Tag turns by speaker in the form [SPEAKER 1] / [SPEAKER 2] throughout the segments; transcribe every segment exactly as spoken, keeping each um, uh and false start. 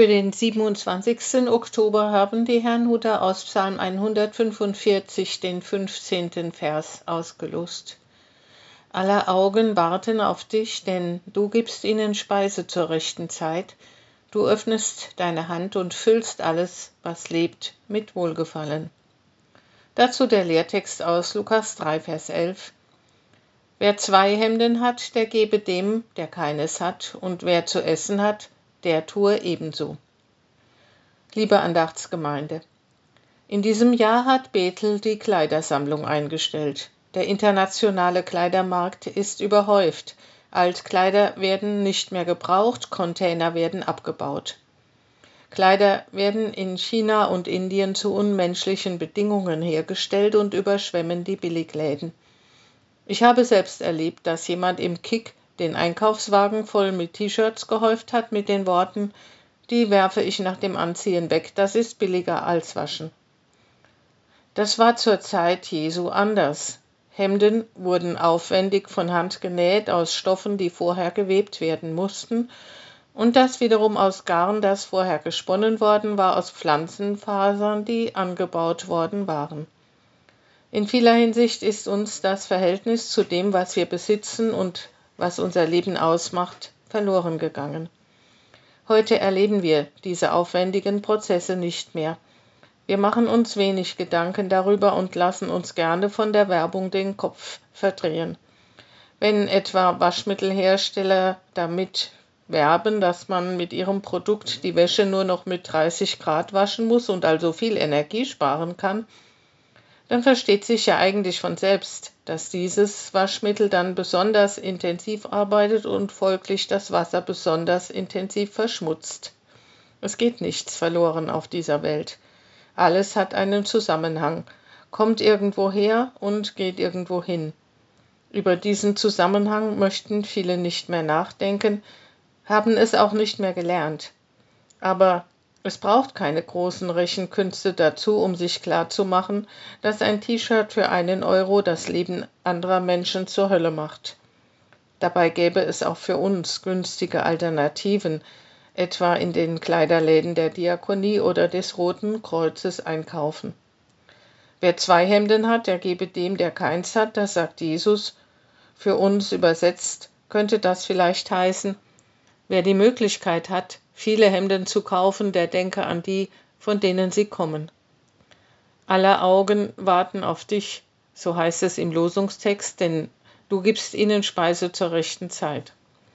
[SPEAKER 1] Für den siebenundzwanzigsten Oktober haben die Herrnhuter aus Psalm hundertfünfundvierzig den fünfzehnten Vers ausgelost. Aller Augen warten auf dich, denn du gibst ihnen Speise zur rechten Zeit. Du öffnest deine Hand und füllst alles, was lebt, mit Wohlgefallen. Dazu der Lehrtext aus Lukas drei, Vers elf. Wer zwei Hemden hat, der gebe dem, der keines hat, und wer zu essen hat, der tue ebenso. Liebe Andachtsgemeinde, in diesem Jahr hat Bethel die Kleidersammlung eingestellt. Der internationale Kleidermarkt ist überhäuft. Altkleider werden nicht mehr gebraucht, Container werden abgebaut. Kleider werden in China und Indien zu unmenschlichen Bedingungen hergestellt und überschwemmen die Billigläden. Ich habe selbst erlebt, dass jemand im Kick den Einkaufswagen voll mit T-Shirts gehäuft hat mit den Worten: Die werfe ich nach dem Anziehen weg, das ist billiger als waschen. Das war zur Zeit Jesu anders. Hemden wurden aufwendig von Hand genäht aus Stoffen, die vorher gewebt werden mussten, und das wiederum aus Garn, das vorher gesponnen worden war, aus Pflanzenfasern, die angebaut worden waren. In vieler Hinsicht ist uns das Verhältnis zu dem, was wir besitzen und was unser Leben ausmacht, verloren gegangen. Heute erleben wir diese aufwendigen Prozesse nicht mehr. Wir machen uns wenig Gedanken darüber und lassen uns gerne von der Werbung den Kopf verdrehen. Wenn etwa Waschmittelhersteller damit werben, dass man mit ihrem Produkt die Wäsche nur noch mit dreißig Grad waschen muss und also viel Energie sparen kann, dann versteht sich ja eigentlich von selbst, dass dieses Waschmittel dann besonders intensiv arbeitet und folglich das Wasser besonders intensiv verschmutzt. Es geht nichts verloren auf dieser Welt. Alles hat einen Zusammenhang, kommt irgendwo her und geht irgendwo hin. Über diesen Zusammenhang möchten viele nicht mehr nachdenken, haben es auch nicht mehr gelernt. Aber es braucht keine großen Rechenkünste dazu, um sich klarzumachen, dass ein T-Shirt für einen Euro das Leben anderer Menschen zur Hölle macht. Dabei gäbe es auch für uns günstige Alternativen, etwa in den Kleiderläden der Diakonie oder des Roten Kreuzes einkaufen. Wer zwei Hemden hat, der gebe dem, der keins hat, das sagt Jesus. Für uns übersetzt könnte das vielleicht heißen: Wer die Möglichkeit hat, viele Hemden zu kaufen, der denke an die, von denen sie kommen. Aller Augen warten auf dich, so heißt es im Losungstext, denn du gibst ihnen Speise zur rechten Zeit.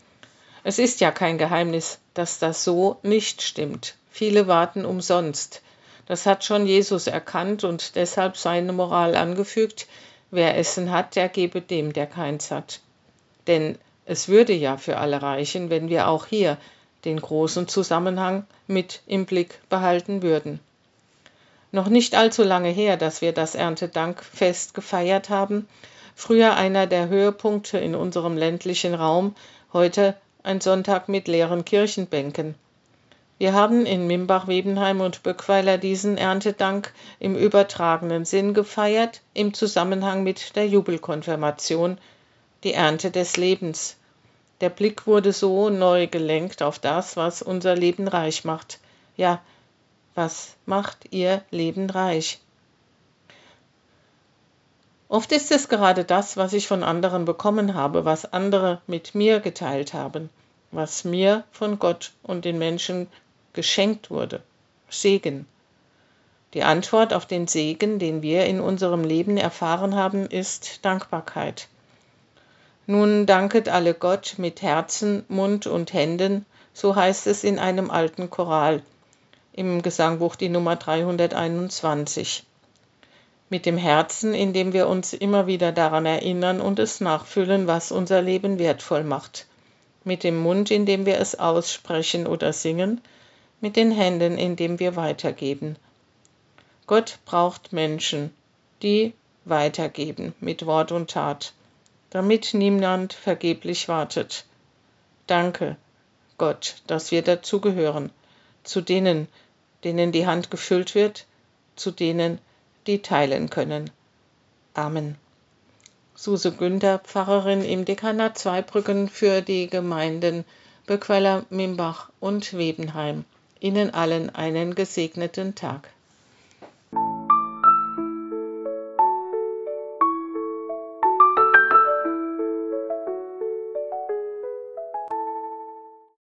[SPEAKER 1] Es ist ja kein Geheimnis, dass das so nicht stimmt. Viele warten umsonst. Das hat schon Jesus erkannt und deshalb seine Moral angefügt: Wer Essen hat, der gebe dem, der keins hat. Denn es würde ja für alle reichen, wenn wir auch hier den großen Zusammenhang mit im Blick behalten würden. Noch nicht allzu lange her, dass wir das Erntedankfest gefeiert haben, früher einer der Höhepunkte in unserem ländlichen Raum, heute ein Sonntag mit leeren Kirchenbänken. Wir haben in Mimbach, Webenheim und Böckweiler diesen Erntedank im übertragenen Sinn gefeiert, im Zusammenhang mit der Jubelkonfirmation, die Ernte des Lebens. Der Blick wurde so neu gelenkt auf das, was unser Leben reich macht. Ja, was macht ihr Leben reich? Oft ist es gerade das, was ich von anderen bekommen habe, was andere mit mir geteilt haben, was mir von Gott und den Menschen geschenkt wurde. Segen. Die Antwort auf den Segen, den wir in unserem Leben erfahren haben, ist Dankbarkeit. Nun danket alle Gott mit Herzen, Mund und Händen, so heißt es in einem alten Choral, im Gesangbuch die Nummer dreihunderteinundzwanzig. Mit dem Herzen, indem wir uns immer wieder daran erinnern und es nachfühlen, was unser Leben wertvoll macht. Mit dem Mund, indem wir es aussprechen oder singen, mit den Händen, indem wir weitergeben. Gott braucht Menschen, die weitergeben mit Wort und Tat, damit niemand vergeblich wartet. Danke, Gott, dass wir dazugehören, zu denen, denen die Hand gefüllt wird, zu denen, die teilen können. Amen. Suse Günther, Pfarrerin im Dekanat Zweibrücken für die Gemeinden Böckweiler, Mimbach und Webenheim. Ihnen allen einen gesegneten Tag.